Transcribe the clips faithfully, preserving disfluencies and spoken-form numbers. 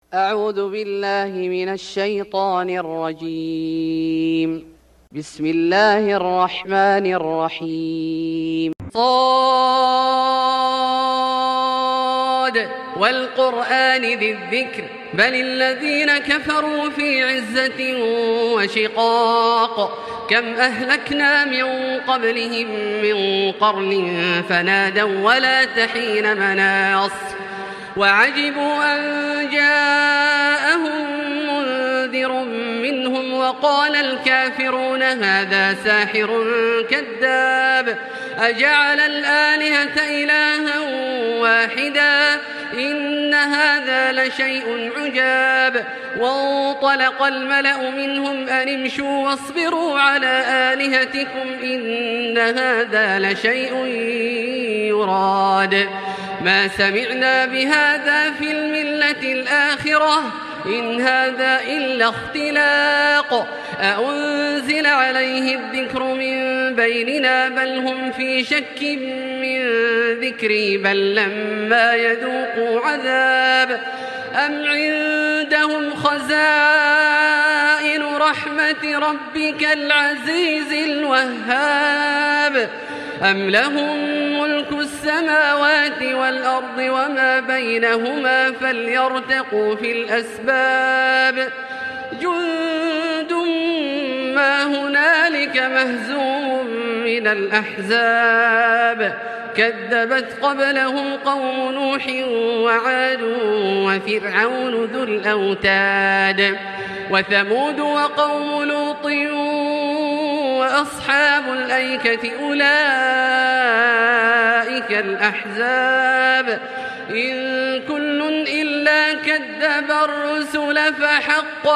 أعوذ بالله من الشيطان الرجيم. بسم الله الرحمن الرحيم. صاد والقرآن ذي الذكر بل الذين كفروا في عزة وشقاق كم أهلكنا من قبلهم من قرن فنادوا ولا تحين مناص وعجبوا أن جاءهم منذر منهم وقال الكافرون هذا ساحر كذاب أجعل الآلهة إلها واحدا إن هذا لشيء عجاب وانطلق الملأ منهم أن امشوا واصبروا على آلهتكم إن هذا لشيء يراد ما سمعنا بهذا في الملة الآخرة إن هذا إلا اختلاق أأنزل عليه الذكر من بيننا بل هم في شك من ذكري بل لما يذوقوا عذاب أم عندهم خزائن رحمة ربك العزيز الوهاب أم لهم ملك السماوات والأرض وما بينهما فليرتقوا في الأسباب جند ما هنالك مهزوم من الأحزاب كذبت قبلهم قوم نوح وعاد وفرعون ذو الأوتاد وثمود وقوم لوط وأصحاب الأيكة أولئك الأحزاب إن كل إلا كذب الرسل فحق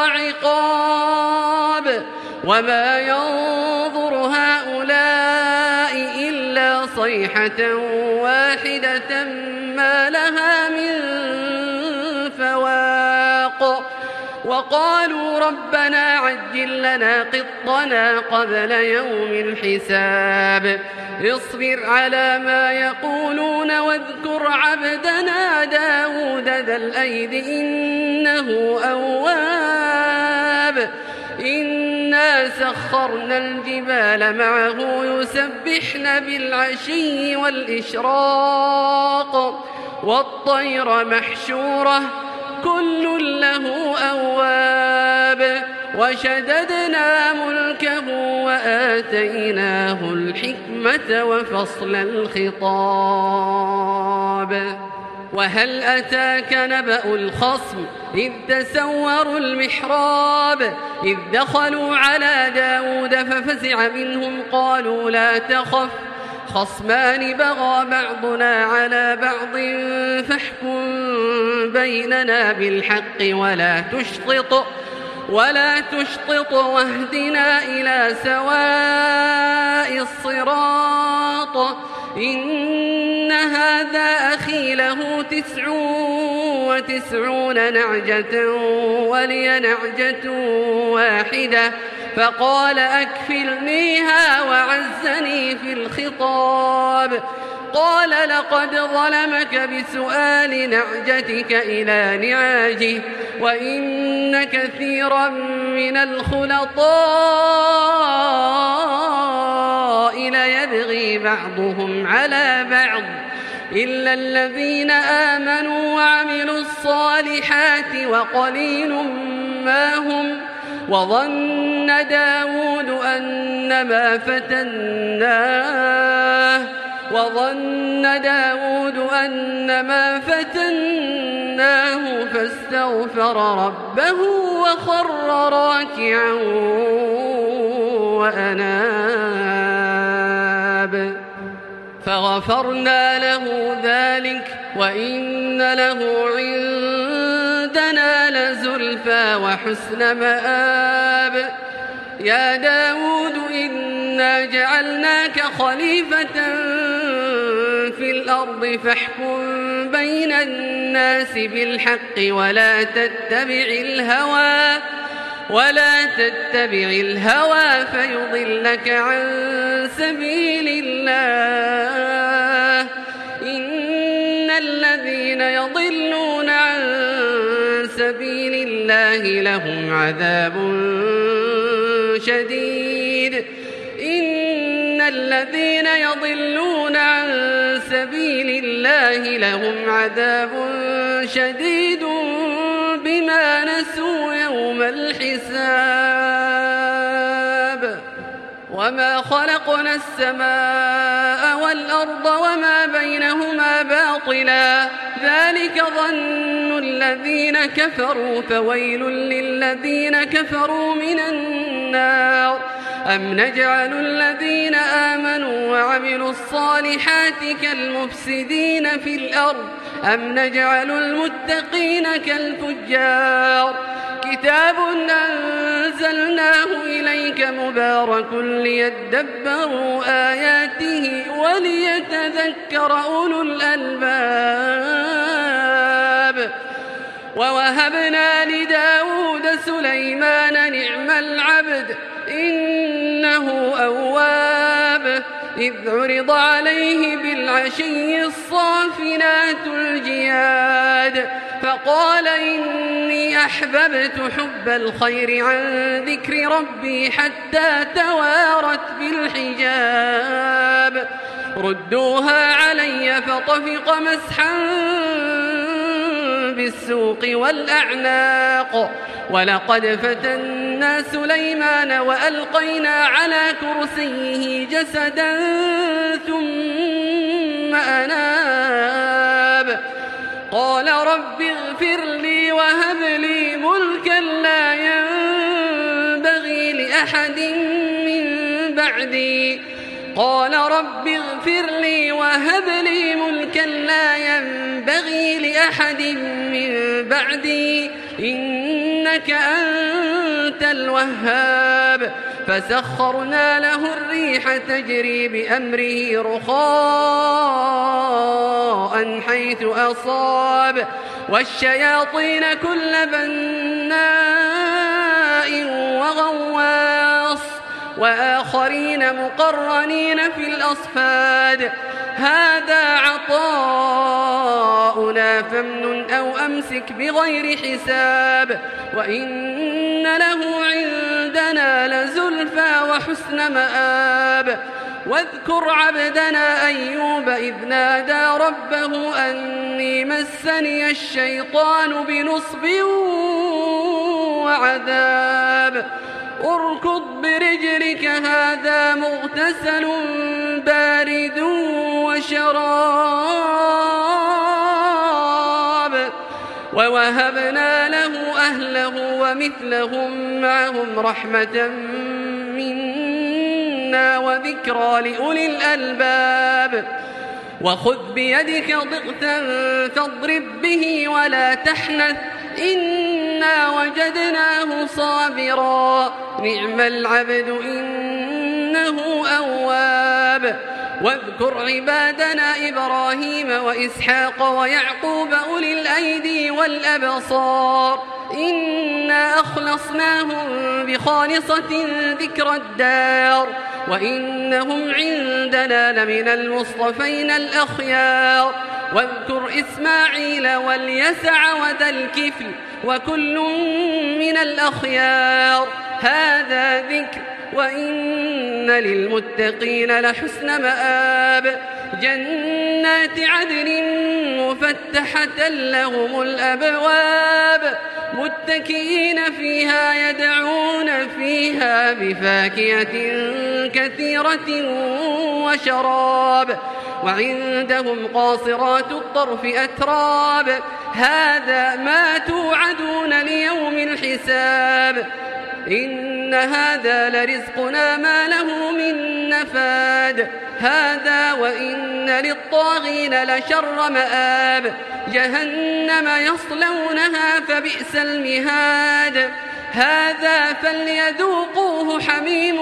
عقاب وما ينظر هؤلاء إلا صيحة واحدة ما لها من فواق وقالوا ربنا عجل لنا قطنا قبل يوم الحساب اصبر على ما يقولون واذكر عبدنا داود ذا الأيد إنه أواب إنا سخرنا الجبال معه يسبحن بالعشي والإشراق والطير محشورة كل له أواب وشددنا ملكه وآتيناه الحكمة وفصل الخطاب وهل أتاك نبأ الخصم إذ تسوروا المحراب إذ دخلوا على داود ففزع منهم قالوا لا تخف خصمان بغى بعضنا على بعض فاحكم بيننا بالحق ولا تشطط ولا تشطط واهدنا إلى سواء الصراط إن هذا أخي له تسع وتسعون نعجة ولي نعجة واحدة فقال أكفلنيها وعزني في الخطاب قال لقد ظلمك بسؤال نعجتك إلى نعاجه وإن كثيرا من الخلطاء ليبغي بعضهم على بعض إلا الذين آمنوا وعملوا الصالحات وقليل ما هم وظن داود أنما فتناه وظن داود أنما فتناه فاستغفر ربه وخر راكعا وأناب فغفرنا له ذلك وإن له عندنا لزلفى وحسن مآب يا داود إنا جعلناك خليفة في الأرض فاحكم بين الناس بالحق ولا تتبع الهوى ولا تتبع الهوى فيضلك عن سبيل الله إن الذين يضلون عن سبيل سبيل الله لهم عذاب شديد. إن الذين يضلون عن سبيل الله لهم عذاب شديد بما نسوا يوم الحساب. وما خلقنا السماء والأرض وما بينهما باطلا ذلك ظن الذين كفروا فويل للذين كفروا من النار. أم نجعل الذين آمنوا وعملوا الصالحات كالمفسدين في الأرض أم نجعل المتقين كالفجار. كتاب أنزلناه إليك مبارك ليدبروا آياته وليتذكر أولو الألباب. ووهبنا لداود سليمان نعم العبد إنه أواب. إذ عرض عليه بالعشي الصافنات الجياد فقال إني أحببت حب الخير عن ذكر ربي حتى توارت بالحجاب. ردوها علي فطفق مسحا بالسوق والأعناق. ولقد فتنا سليمان وألقينا على كرسيه جسدا ثم أناب. قال رب اغفر لي وهب لي ملكا لا ينبغي لأحد من بعدي. قال رب اغفر لي وهب لي ملكا لا ينبغي لأحد من بعدي إنك أنت الوهاب. فسخرنا له الريح تجري بأمره رخاء حيث أصاب والشياطين كل بناء وغواص وآخرين مقرنين في الأصفاد. هذا عطاؤنا فامنن أو أمسك بغير حساب. وإن له عندنا لزلفى وحسن مآب. واذكر عبدنا أيوب إذ نادى ربه أني مسني الشيطان بنصب وعذاب. اركض برجلك هذا مغتسل بارد وشراب. ووهبنا له أهله ومثلهم معهم رحمة منا وذكرى لأولي الألباب. وخذ بيدك ضغثا فاضرب به ولا تحنث إنا وجدناه صابرا نعم العبد إنه أواب. واذكر عبادنا إبراهيم وإسحاق ويعقوب أولي الأيدي والأبصار إنا أخلصناهم بخالصة ذكر الدار وإنهم عندنا لمن المصطفين الأخيار. واذكر إسماعيل واليسع وذا الكفل وكل من الأخيار هذا ذكر وإن للمتقين لحسن مآب. جنات عدن مفتحة لهم الأبواب متكئين فيها يدعون فيها بفاكهة كثيرة وشراب. وعندهم قاصرات الطرف أتراب هذا ما توعدون ليوم الحساب. إن هذا لرزقنا ما له من نفاد. هذا وإن للطاغين لشر مآب. جهنم يصلونها فبئس المهاد. هذا فليذوقوه حميم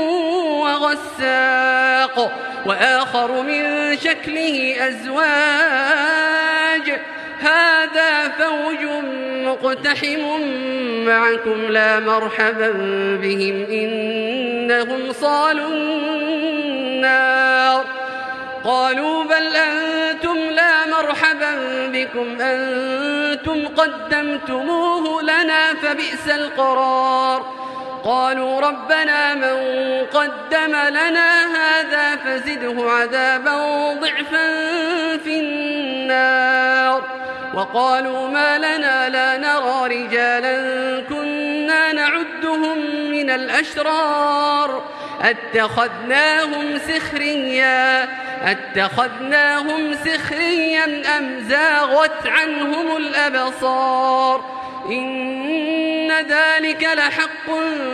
وغساق وآخر من شكله أزواج. هذا فوج مقتحم معكم لا مرحبا بهم إنهم صالوا النار. قالوا بل أنتم لا مرحبا بكم أنتم قدمتموه لنا فبئس القرار. قالوا ربنا من قدم لنا هذا فزده عذابا ضعفا في النار. وقالوا ما لنا لا نرى رجالا كنا نعدهم من الأشرار أتخذناهم سخريا أتخذناهم سخريا أم زاغت عنهم الأبصار إن ذلك لحق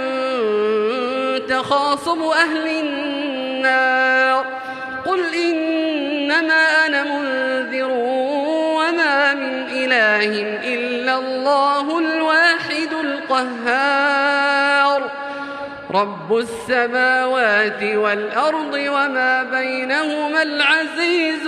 تخاصم أهل النار. قل إنما أنا منذر وما من إله إلا الله الواحد القهار رب السماوات والأرض وما بينهما العزيز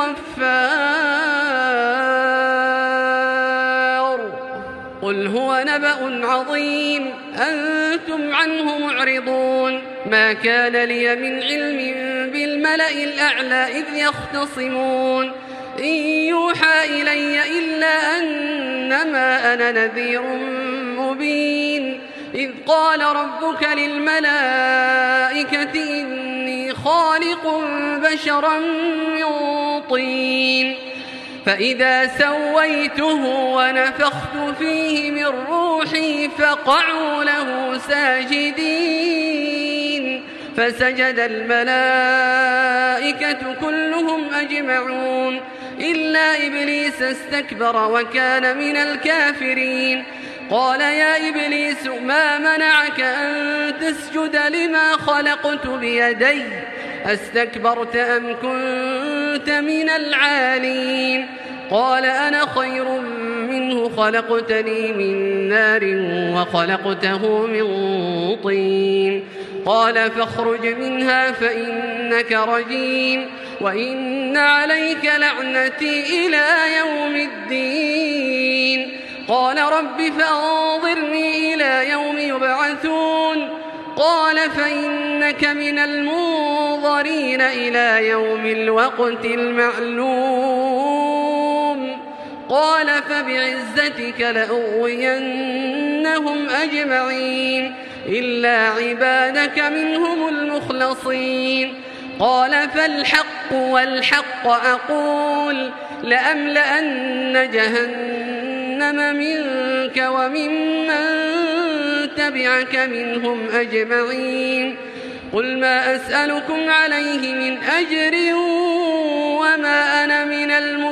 الغفار. قل هو نبأ عظيم أنتم عنه معرضون. ما كان لي من علم بالملأ الأعلى إذ يختصمون إن يوحى إلي إلا أنما أنا نذير مبين. إذ قال ربك للملائكة إني خالق بشرا من طين فإذا سويته ونفخت فيه من روحي فقعوا له ساجدين فسجد الملائكة كلهم أجمعون إلا إبليس استكبر وكان من الكافرين. قال يا إبليس ما منعك أن تسجد لما خلقت بيدي أستكبرت أم كنت من العالين. قال أنا خير منه خلقتني من نار وخلقته من طين. قال فاخرج منها فإنك رجيم وإن عليك لعنتي إلى يوم الدين. قال رب فأنظرني إلى يوم يبعثون. قال فإنك من المنظرين إلى يوم الوقت المعلوم. قال فبعزتك لأغوينهم أجمعين إلا عبادك منهم المخلصين. قال فالحق والحق أقول لأملأن جهنم منك وممن تبعك منهم أجمعين. قل ما أسألكم عليه من أجر وما أنا من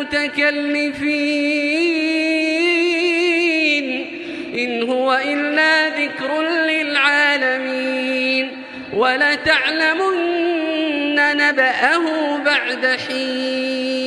المتكلفين إن هو إلا ذكر للعالمين ولتعلمن نبأه بعد حين.